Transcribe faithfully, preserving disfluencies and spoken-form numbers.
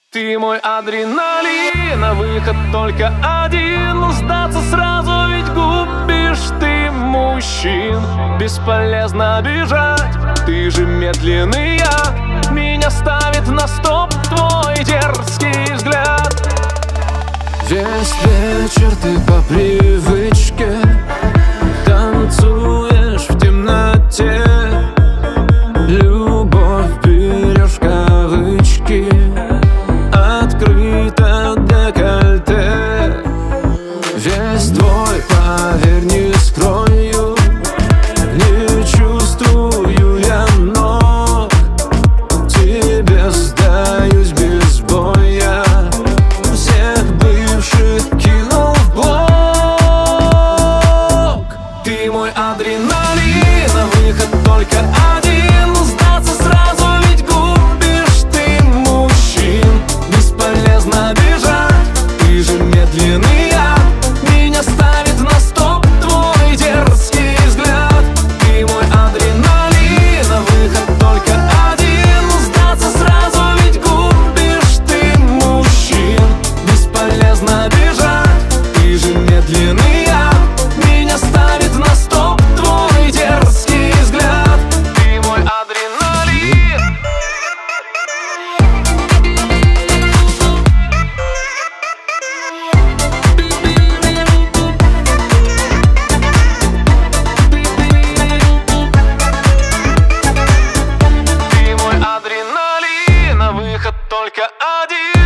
Ты мой адреналин, а выход только один. Но сдаться сразу, ведь губишь ты мужчин. Бесполезно бежать, ты же медленный я. Меня ставит на стоп твой дерзкий взгляд. Весь вечер ты по привычке танцуешь в темноте. Любовь берешь в кавычки, открыто декольте. Весь твой, поверь, не скрою, не чувствую я ног. Тебе сдаюсь без боя, всех бывших кинул в блок. Ты мой адреналин, а выход только один. Сдаться сразу, ведь губишь ты мужчин. Бесполезно бежать, ты же медленный я. Меня ставит на стоп твой дерзкий взгляд. Ты мой адреналин, а выход только один. Сдаться сразу, ведь губишь ты мужчин. Бесполезно бежать, ты же медленный я. Меня ставит на стоп твой дерзкий взгляд. Ты мой адреналин. Ты мой адреналин, а выход только один.